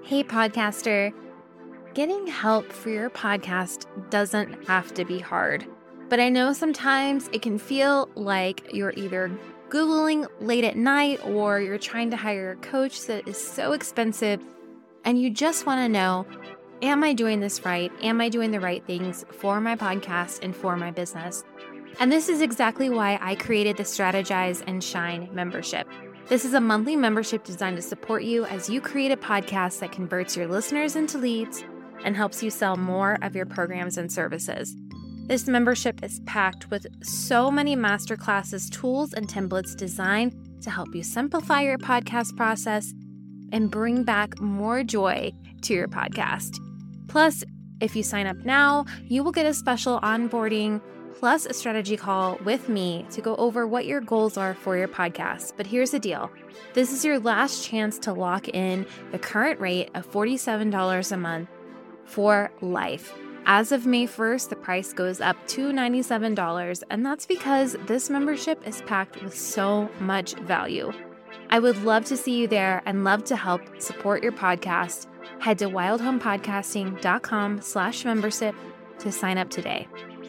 Hey, podcaster. Getting help for your podcast doesn't have to be hard, but I know sometimes it can feel like you're either Googling late at night or you're trying to hire a coach that is so expensive and you just want to know, am I doing this right? Am I doing the right things for my podcast and for my business? And this is exactly why I created the Strategize and Shine membership. This is a monthly membership designed to support you as you create a podcast that converts your listeners into leads and helps you sell more of your programs and services. This membership is packed with so many masterclasses, tools, and templates designed to help you simplify your podcast process and bring back more joy to your podcast. Plus, if you sign up now, you will get a special onboarding plus a strategy call with me to go over what your goals are for your podcast. But here's the deal. This is your last chance to lock in the current rate of $47 a month for life. As of May 1st, the price goes up to $97, and that's because this membership is packed with so much value. I would love to see you there and love to help support your podcast. Head to wildhomepodcasting.com/membership to sign up today.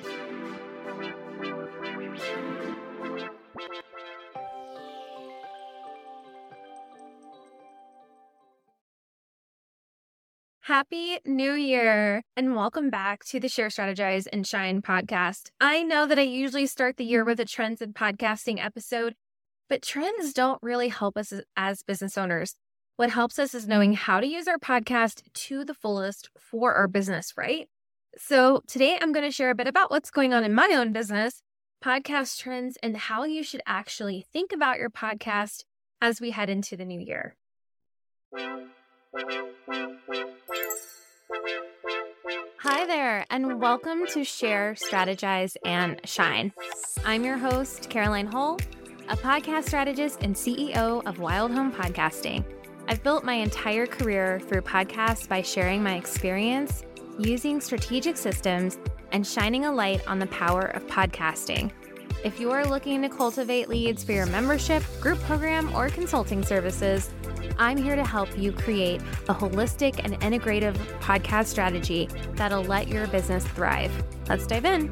Happy New Year and welcome back to the Share, Strategize, and Shine podcast. I know that I usually start the year with a trends in podcasting episode, but trends don't really help us as business owners. What helps us is knowing how to use our podcast to the fullest for our business, right? So today I'm going to share a bit about what's going on in my own business, podcast trends, and how you should actually think about your podcast as we head into the new year. Hi there, and welcome to Share, Strategize, and Shine. I'm your host, Caroline Hull, a podcast strategist and CEO of Wild Home Podcasting. I've built my entire career through podcasts by sharing my experience, using strategic systems, and shining a light on the power of podcasting. If you are looking to cultivate leads for your membership, group program, or consulting services, I'm here to help you create a holistic and integrative podcast strategy that'll let your business thrive. Let's dive in.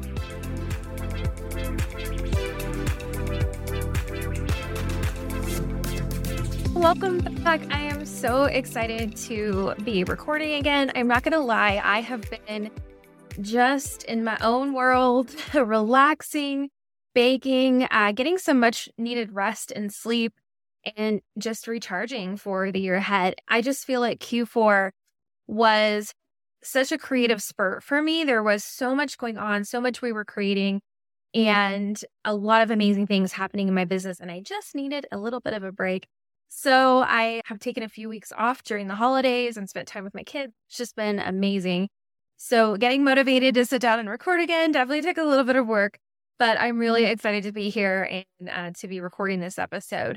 Welcome back. I am so excited to be recording again. I'm not going to lie, I have been just in my own world, relaxing, baking, getting some much needed rest and sleep, and just recharging for the year ahead. I just feel like Q4 was such a creative spurt for me. There was so much going on, so much we were creating, and a lot of amazing things happening in my business. And I just needed a little bit of a break. So I have taken a few weeks off during the holidays and spent time with my kids. It's just been amazing. So getting motivated to sit down and record again definitely took a little bit of work, but I'm really excited to be here and to be recording this episode.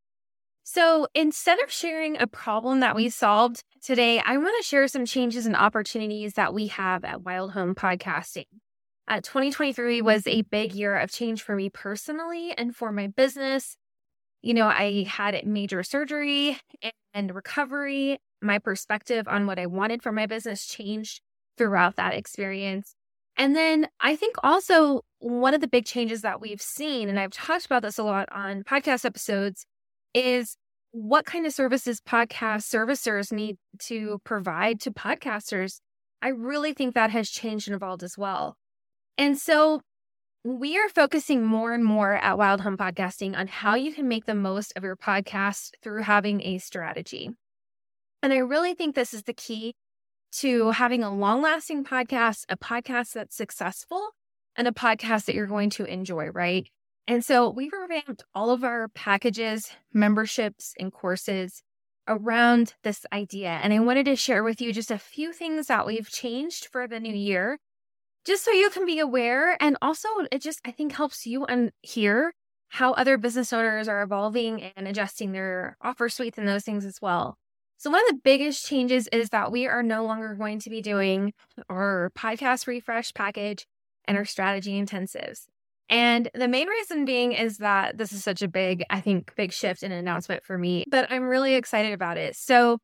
So instead of sharing a problem that we solved today, I want to share some changes and opportunities that we have at Wild Home Podcasting. 2023 was a big year of change for me personally and for my business. You know, I had major surgery and recovery. My perspective on what I wanted for my business changed throughout that experience. And then I think also one of the big changes that we've seen, and I've talked about this a lot on podcast episodes, is what kind of services podcast servicers need to provide to podcasters. I really think that has changed and evolved as well. And so we are focusing more and more at Wild Home Podcasting on how you can make the most of your podcast through having a strategy. And I really think this is the key to having a long-lasting podcast, a podcast that's successful, and a podcast that you're going to enjoy, right? And so we revamped all of our packages, memberships, and courses around this idea. And I wanted to share with you just a few things that we've changed for the new year, just so you can be aware. And also it just, I think, helps you hear how other business owners are evolving and adjusting their offer suites and those things as well. So one of the biggest changes is that we are no longer going to be doing our podcast refresh package and our strategy intensives. And the main reason being is that this is such a big shift and announcement for me, but I'm really excited about it. So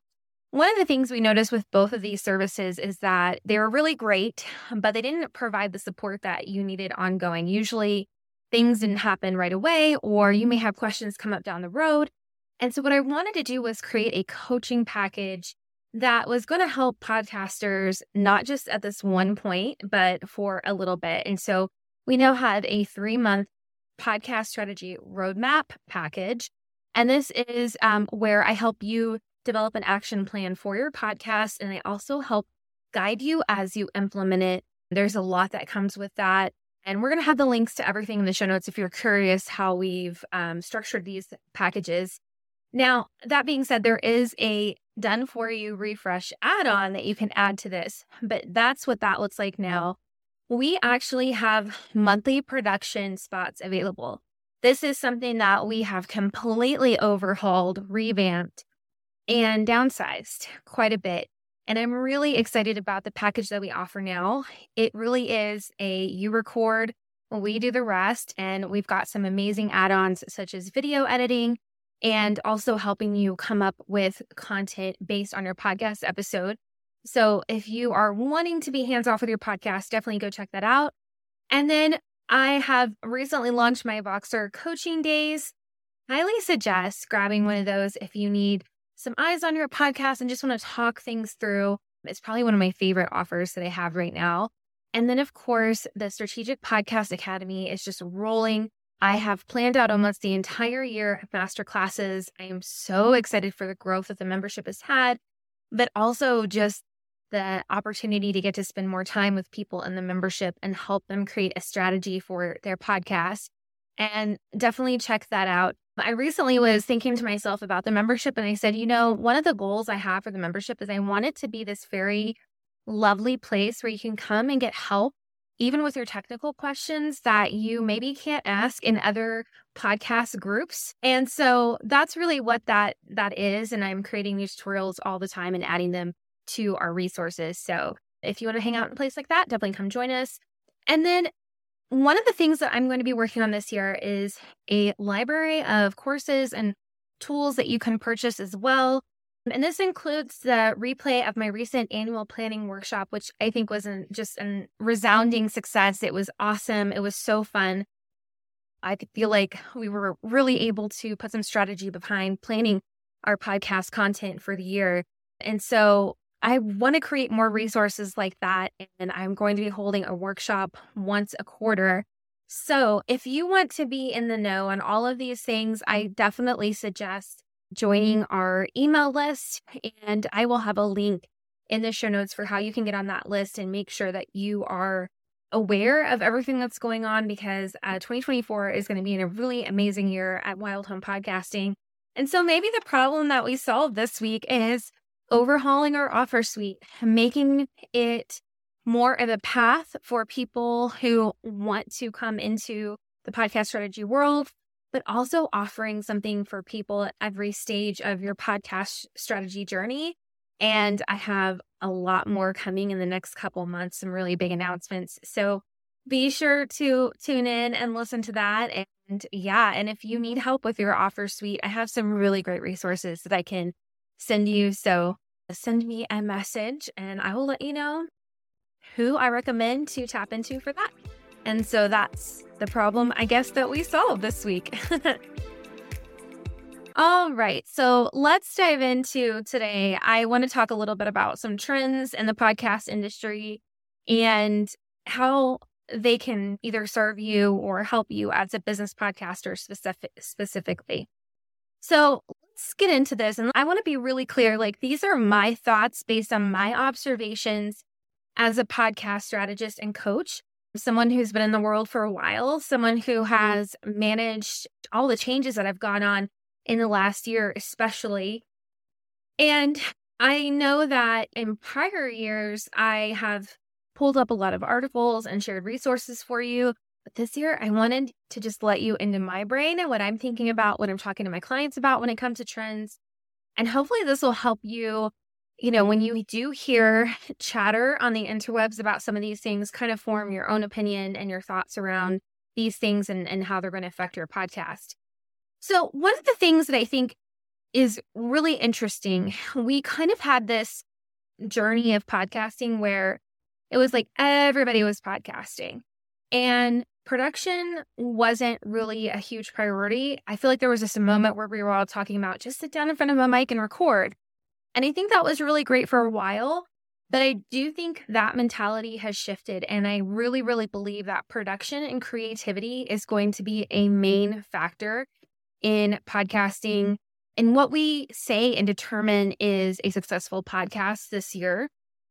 one of the things we noticed with both of these services is that they were really great, but they didn't provide the support that you needed ongoing. Usually things didn't happen right away, or you may have questions come up down the road. And so what I wanted to do was create a coaching package that was going to help podcasters, not just at this one point, but for a little bit. And so we now have a 3-month podcast strategy roadmap package. And this is where I help you develop an action plan for your podcast. And I also help guide you as you implement it. There's a lot that comes with that. And we're going to have the links to everything in the show notes if you're curious how we've structured these packages. Now, that being said, there is a done for you refresh add-on that you can add to this, but that's what that looks like now. We actually have monthly production spots available. This is something that we have completely overhauled, revamped, and downsized quite a bit. And I'm really excited about the package that we offer now. It really is you record, we do the rest, and we've got some amazing add-ons such as video editing and also helping you come up with content based on your podcast episode. So if you are wanting to be hands-off with your podcast, definitely go check that out. And then I have recently launched my Voxer coaching days. Highly suggest grabbing one of those if you need some eyes on your podcast and just want to talk things through. It's probably one of my favorite offers that I have right now. And then, of course, the Strategic Podcast Academy is just rolling. I have planned out almost the entire year of masterclasses. I am so excited for the growth that the membership has had, but also just the opportunity to get to spend more time with people in the membership and help them create a strategy for their podcast. And definitely check that out. I recently was thinking to myself about the membership, and I said, one of the goals I have for the membership is I want it to be this very lovely place where you can come and get help, even with your technical questions that you maybe can't ask in other podcast groups. And so that's really what that is. And I'm creating these tutorials all the time and adding them to our resources. So if you want to hang out in a place like that, definitely come join us. And then one of the things that I'm going to be working on this year is a library of courses and tools that you can purchase as well. And this includes the replay of my recent annual planning workshop, which I think was just a resounding success. It was awesome. It was so fun. I feel like we were really able to put some strategy behind planning our podcast content for the year. And so I want to create more resources like that, and I'm going to be holding a workshop once a quarter. So if you want to be in the know on all of these things, I definitely suggest joining our email list, and I will have a link in the show notes for how you can get on that list and make sure that you are aware of everything that's going on, because 2024 is going to be a really amazing year at Wild Home Podcasting. And so maybe the problem that we solved this week is overhauling our offer suite, making it more of a path for people who want to come into the podcast strategy world, but also offering something for people at every stage of your podcast strategy journey. And I have a lot more coming in the next couple months, some really big announcements. So be sure to tune in and listen to that. And if you need help with your offer suite, I have some really great resources that I can send you. So send me a message and I will let you know who I recommend to tap into for that. And so that's the problem, I guess, that we solved this week. All right. So let's dive into today. I want to talk a little bit about some trends in the podcast industry and how they can either serve you or help you as a business podcaster specifically. So let's get into this. And I want to be really clear, these are my thoughts based on my observations as a podcast strategist and coach, someone who's been in the world for a while, someone who has managed all the changes that have gone on in the last year, especially. And I know that in prior years, I have pulled up a lot of articles and shared resources for you. But this year, I wanted to just let you into my brain and what I'm thinking about, what I'm talking to my clients about when it comes to trends. And hopefully this will help you, when you do hear chatter on the interwebs about some of these things, kind of form your own opinion and your thoughts around these things and how they're going to affect your podcast. So one of the things that I think is really interesting. We kind of had this journey of podcasting where it was like everybody was podcasting and production wasn't really a huge priority. I feel like there was just a moment where we were all talking about just sit down in front of a mic and record. And I think that was really great for a while. But I do think that mentality has shifted. And I really, really believe that production and creativity is going to be a main factor in podcasting. And what we say and determine is a successful podcast this year.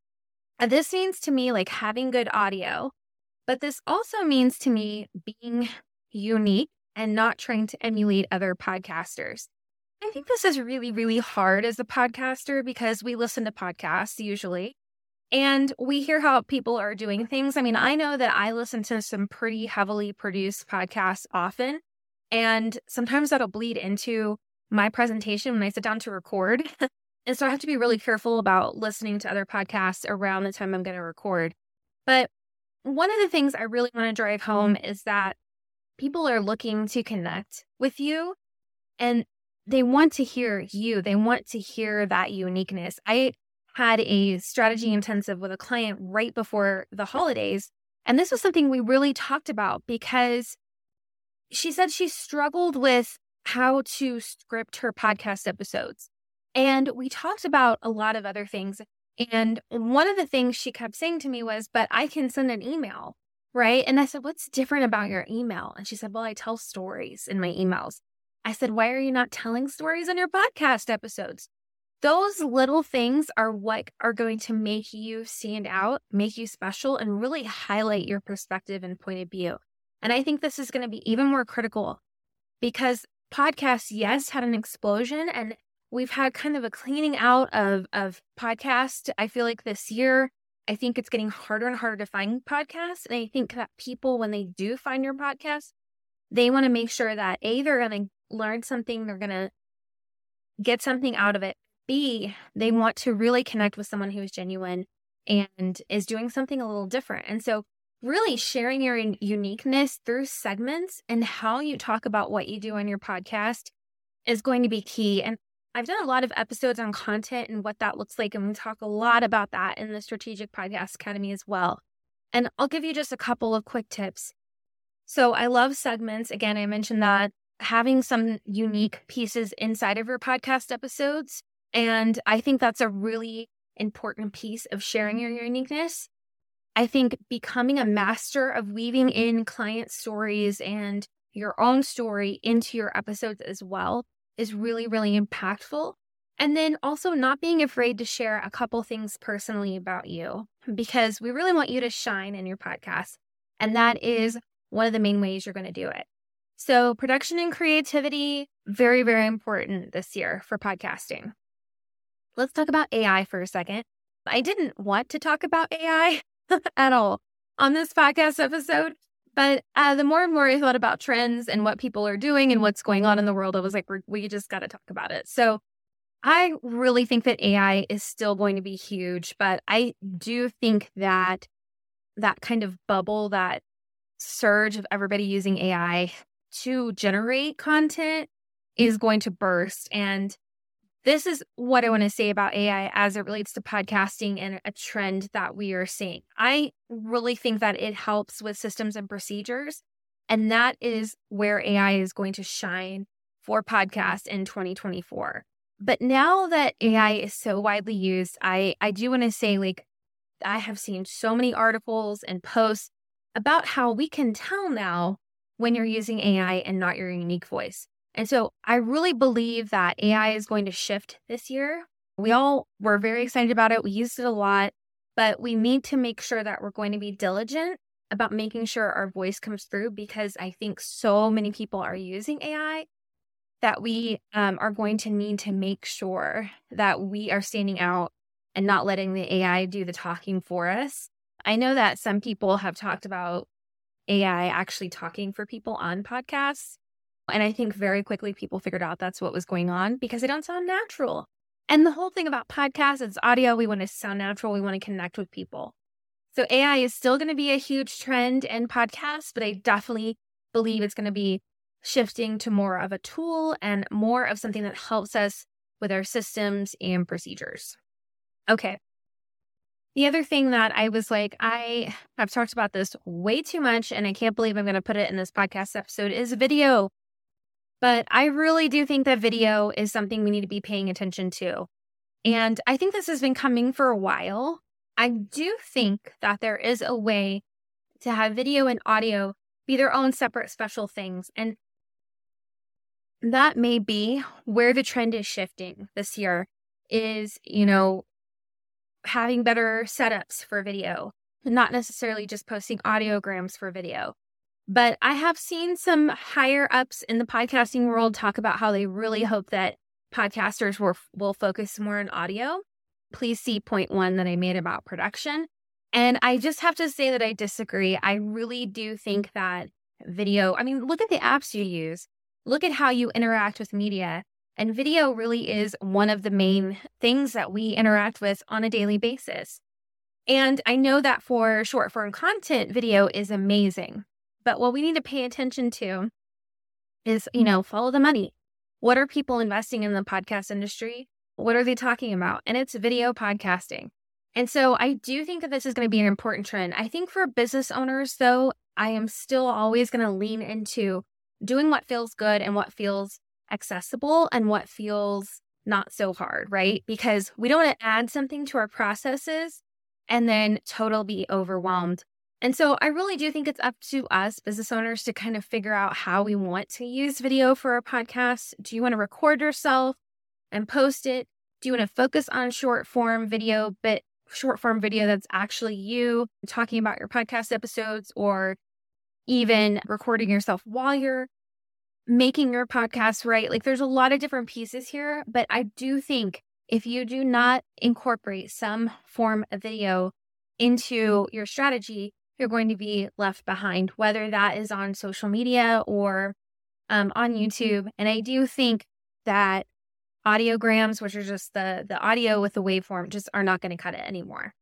This means to me like having good audio, but this also means to me being unique and not trying to emulate other podcasters. I think this is really, really hard as a podcaster because we listen to podcasts usually. And we hear how people are doing things. I mean, I know that I listen to some pretty heavily produced podcasts often, and sometimes that'll bleed into my presentation when I sit down to record. And so I have to be really careful about listening to other podcasts around the time I'm going to record. But one of the things I really want to drive home is that people are looking to connect with you, and they want to hear you. They want to hear that uniqueness. I had a strategy intensive with a client right before the holidays. And this was something we really talked about because she said she struggled with how to script her podcast episodes. And we talked about a lot of other things. And one of the things she kept saying to me was, but I can send an email, right? And I said, what's different about your email? And she said, well, I tell stories in my emails. I said, why are you not telling stories in your podcast episodes? Those little things are what are going to make you stand out, make you special, and really highlight your perspective and point of view. And I think this is going to be even more critical because podcasts, yes, had an explosion, and we've had kind of a cleaning out of podcasts. I feel like this year, I think it's getting harder and harder to find podcasts. And I think that people, when they do find your podcast, they want to make sure that A, they're going to learn something, they're going to get something out of it. B, they want to really connect with someone who is genuine and is doing something a little different. And so really sharing your uniqueness through segments and how you talk about what you do on your podcast is going to be key. And I've done a lot of episodes on content and what that looks like. And we talk a lot about that in the Strategic Podcast Academy as well. And I'll give you just a couple of quick tips. So I love segments. Again, I mentioned that having some unique pieces inside of your podcast episodes. And I think that's a really important piece of sharing your uniqueness. I think becoming a master of weaving in client stories and your own story into your episodes as well is really, really impactful. And then also not being afraid to share a couple things personally about you, because we really want you to shine in your podcast. And that is one of the main ways you're going to do it. So production and creativity, very, very important this year for podcasting. Let's talk about AI for a second. I didn't want to talk about AI at all on this podcast episode, but the more and more I thought about trends and what people are doing and what's going on in the world, I was like, we just got to talk about it. So I really think that AI is still going to be huge, but I do think that that kind of bubble, that surge of everybody using AI to generate content is going to burst. And this is what I want to say about AI as it relates to podcasting and a trend that we are seeing. I really think that it helps with systems and procedures, and that is where AI is going to shine for podcasts in 2024. But now that AI is so widely used, I do want to say, like, I have seen so many articles and posts about how we can tell now when you're using AI and not your unique voice. And so I really believe that AI is going to shift this year. We all were very excited about it. We used it a lot, but we need to make sure that we're going to be diligent about making sure our voice comes through, because I think so many people are using AI that we are going to need to make sure that we are standing out and not letting the AI do the talking for us. I know that some people have talked about AI actually talking for people on podcasts. And I think very quickly people figured out that's what was going on because they don't sound natural. And the whole thing about podcasts, it's audio. We want to sound natural. We want to connect with people. So AI is still going to be a huge trend in podcasts, but I definitely believe it's going to be shifting to more of a tool and more of something that helps us with our systems and procedures. Okay. The other thing that I was like, I have talked about this way too much, and I can't believe I'm going to put it in this podcast episode, is video. But I really do think that video is something we need to be paying attention to. And I think this has been coming for a while. I do think that there is a way to have video and audio be their own separate special things. And that may be where the trend is shifting this year is, having better setups for video, not necessarily just posting audiograms for video. But I have seen some higher ups in the podcasting world talk about how they really hope that podcasters will focus more on audio. Please see point 1 that I made about production. And I just have to say that I disagree. I really do think that video, look at the apps you use. Look at how you interact with media. And video really is one of the main things that we interact with on a daily basis. And I know that for short form content, video is amazing. But what we need to pay attention to is, follow the money. What are people investing in the podcast industry? What are they talking about? And it's video podcasting. And so I do think that this is going to be an important trend. I think for business owners, though, I am still always going to lean into doing what feels good and what feels accessible and what feels not so hard, right? Because we don't want to add something to our processes and then totally be overwhelmed. And so I really do think it's up to us business owners to kind of figure out how we want to use video for our podcast. Do you want to record yourself and post it? Do you want to focus on short form video that's actually you talking about your podcast episodes, or even recording yourself while you're making your podcast, right? Like there's a lot of different pieces here, but I do think if you do not incorporate some form of video into your strategy, you're going to be left behind, whether that is on social media or on YouTube. And I do think that audiograms, which are just the audio with the waveform, just are not going to cut it anymore.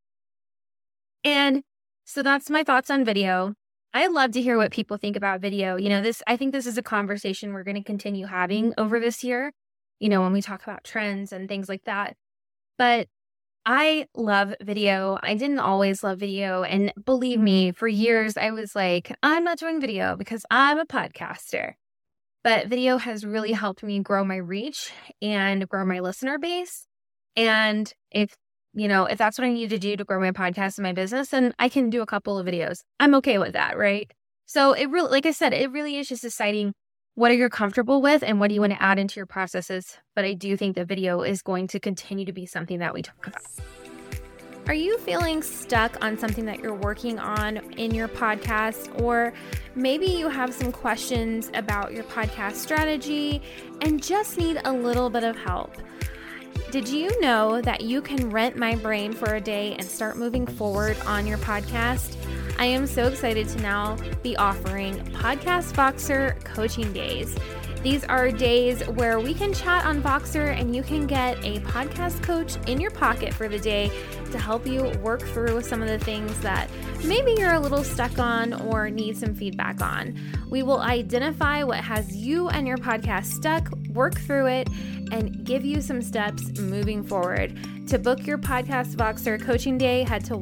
And so that's my thoughts on video. I'd love to hear what people think about video. I think this is a conversation we're going to continue having over this year, when we talk about trends and things like that. But I love video. I didn't always love video. And believe me, for years, I was like, I'm not doing video because I'm a podcaster. But video has really helped me grow my reach and grow my listener base. And if that's what I need to do to grow my podcast and my business, then I can do a couple of videos. I'm okay with that, right? So it really, like I said, it really is just deciding what are you comfortable with and what do you want to add into your processes. But I do think that video is going to continue to be something that we talk about. Are you feeling stuck on something that you're working on in your podcast? Or maybe you have some questions about your podcast strategy and just need a little bit of help? Did you know that you can rent my brain for a day and start moving forward on your podcast? I am so excited to now be offering Podcast Voxer coaching days. These are days where we can chat on Voxer and you can get a podcast coach in your pocket for the day to help you work through some of the things that maybe you're a little stuck on or need some feedback on. We will identify what has you and your podcast stuck, work through it, and give you some steps moving forward. To book your Podcast Voxer coaching day, head to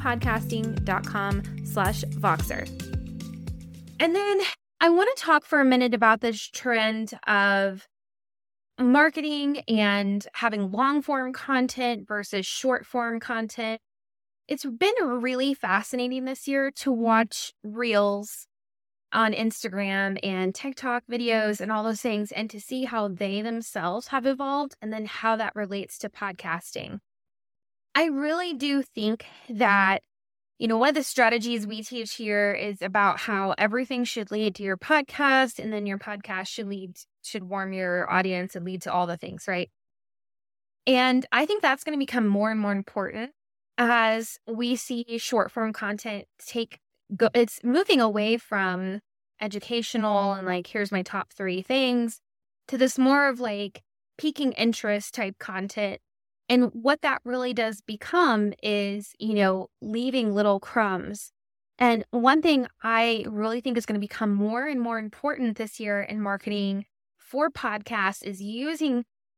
wildhomepodcasting.com/Voxer. And then I want to talk for a minute about this trend of marketing and having long form content versus short form content. It's been really fascinating this year to watch reels on Instagram and TikTok videos and all those things, and to see how they themselves have evolved and then how that relates to podcasting. I really do think that one of the strategies we teach here is about how everything should lead to your podcast, and then your podcast should warm your audience and lead to all the things, right? And I think that's going to become more and more important as we see short form content it's moving away from educational and like, here's my top 3 things, to this more of like piquing interest type content. And what that really does become is, leaving little crumbs. And one thing I really think is going to become more and more important this year in marketing for podcasts is using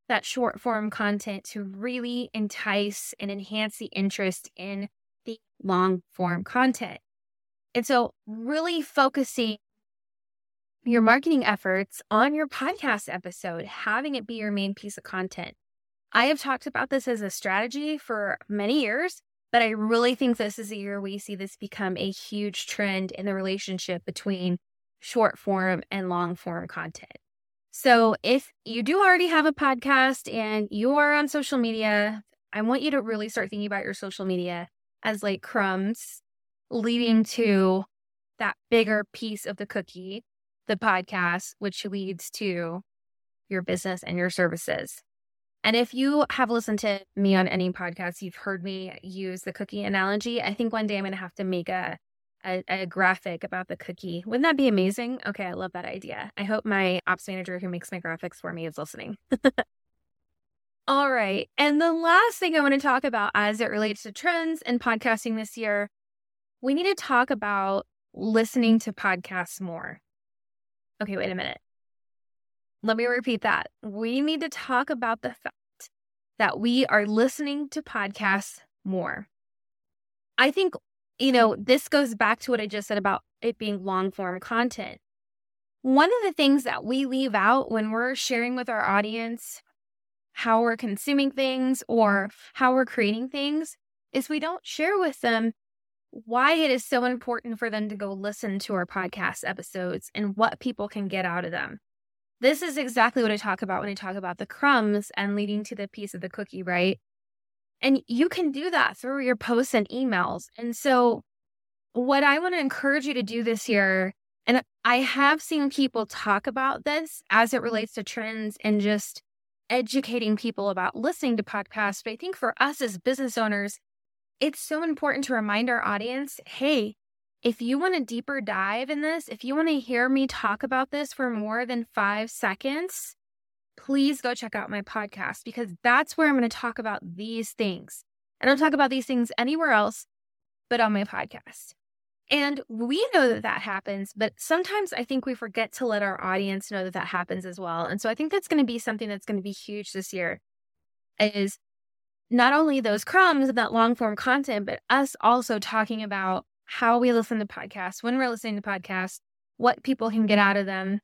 that short form content to really entice and enhance the interest in the long form content. And so really focusing your marketing efforts on your podcast episode, having it be your main piece of content. I have talked about this as a strategy for many years, but I really think this is the year we see this become a huge trend in the relationship between short form and long form content. So if you do already have a podcast and you are on social media, I want you to really start thinking about your social media as like crumbs leading to that bigger piece of the cookie, the podcast, which leads to your business and your services. And if you have listened to me on any podcast, you've heard me use the cookie analogy. I think one day I'm going to have to make a graphic about the cookie. Wouldn't that be amazing? Okay, I love that idea. I hope my ops manager who makes my graphics for me is listening. All right. And the last thing I want to talk about as it relates to trends and podcasting this year, we need to talk about listening to podcasts more. Okay, wait a minute. Let me repeat that. We need to talk about the fact that we are listening to podcasts more. I think, this goes back to what I just said about it being long form content. One of the things that we leave out when we're sharing with our audience how we're consuming things or how we're creating things is we don't share with them why it is so important for them to go listen to our podcast episodes and what people can get out of them. This is exactly what I talk about when I talk about the crumbs and leading to the piece of the cookie, right? And you can do that through your posts and emails. And so what I want to encourage you to do this year, and I have seen people talk about this as it relates to trends and just educating people about listening to podcasts. But I think for us as business owners, it's so important to remind our audience, hey, if you want a deeper dive in this, if you want to hear me talk about this for more than 5 seconds, please go check out my podcast because that's where I'm going to talk about these things. I don't talk about these things anywhere else but on my podcast. And we know that that happens, but sometimes I think we forget to let our audience know that that happens as well. And so I think that's going to be something that's going to be huge this year is not only those crumbs of that long form content, but us also talking about how we listen to podcasts, when we're listening to podcasts, what people can get out of them,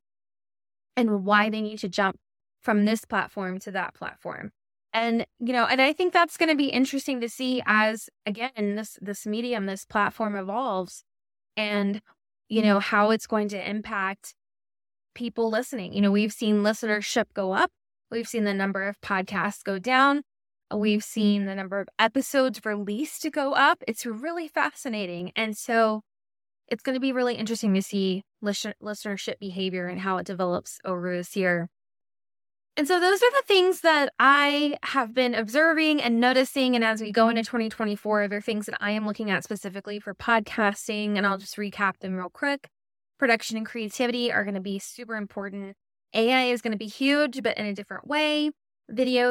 and why they need to jump from this platform to that platform. And, and I think that's going to be interesting to see as, again, this medium, this platform evolves and, how it's going to impact people listening. We've seen listenership go up. We've seen the number of podcasts go down. We've seen the number of episodes released to go up. It's really fascinating. And so it's going to be really interesting to see listenership behavior and how it develops over this year. And so those are the things that I have been observing and noticing. And as we go into 2024, there are things that I am looking at specifically for podcasting. And I'll just recap them real quick. Production and creativity are going to be super important. AI is going to be huge, but in a different way. Video.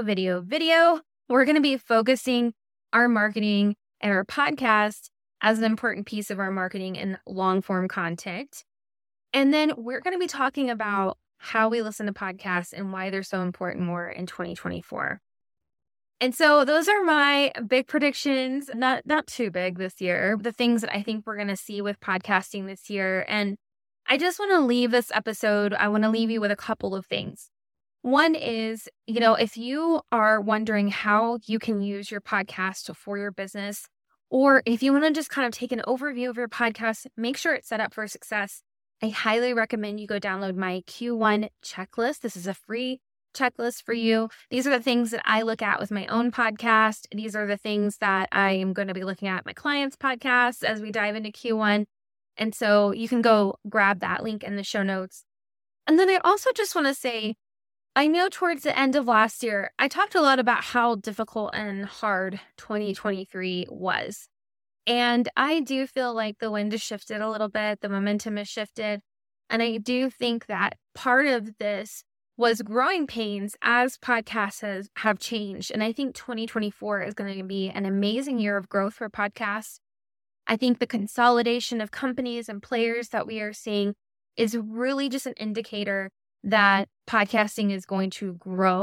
We're going to be focusing our marketing and our podcast as an important piece of our marketing and long form content. And then we're going to be talking about how we listen to podcasts and why they're so important more in 2024. And so those are my big predictions, not too big this year, the things that I think we're going to see with podcasting this year. And I just want to leave this episode, I want to leave you with a couple of things. One is, if you are wondering how you can use your podcast for your business, or if you want to just kind of take an overview of your podcast, make sure it's set up for success. I highly recommend you go download my Q1 checklist. This is a free checklist for you. These are the things that I look at with my own podcast. These are the things that I am going to be looking at my clients' podcasts as we dive into Q1. And so you can go grab that link in the show notes. And then I also just want to say, I know towards the end of last year, I talked a lot about how difficult and hard 2023 was. And I do feel like the wind has shifted a little bit. The momentum has shifted. And I do think that part of this was growing pains as podcasts have changed. And I think 2024 is going to be an amazing year of growth for podcasts. I think the consolidation of companies and players that we are seeing is really just an indicator that podcasting is going to grow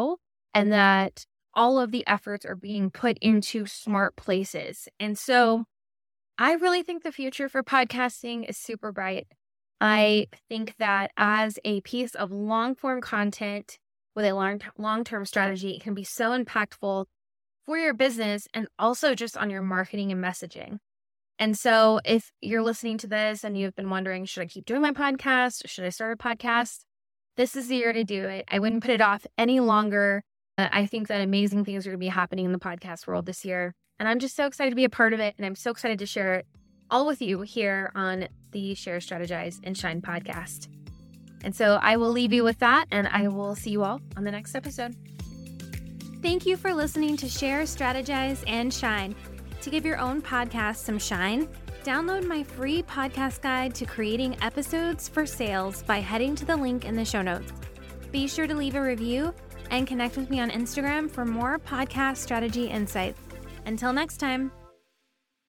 and that all of the efforts are being put into smart places. And so I really think the future for podcasting is super bright. I think that as a piece of long-form content with a long-term strategy, it can be so impactful for your business and also just on your marketing and messaging. And so if you're listening to this and you've been wondering, should I keep doing my podcast? Should I start a podcast? This is the year to do it. I wouldn't put it off any longer. I think that amazing things are going to be happening in the podcast world this year. And I'm just so excited to be a part of it. And I'm so excited to share it all with you here on the Share, Strategize, and Shine podcast. And so I will leave you with that, and I will see you all on the next episode. Thank you for listening to Share, Strategize, and Shine. To give your own podcast some shine, download my free podcast guide to creating episodes for sales by heading to the link in the show notes. Be sure to leave a review and connect with me on Instagram for more podcast strategy insights. Until next time.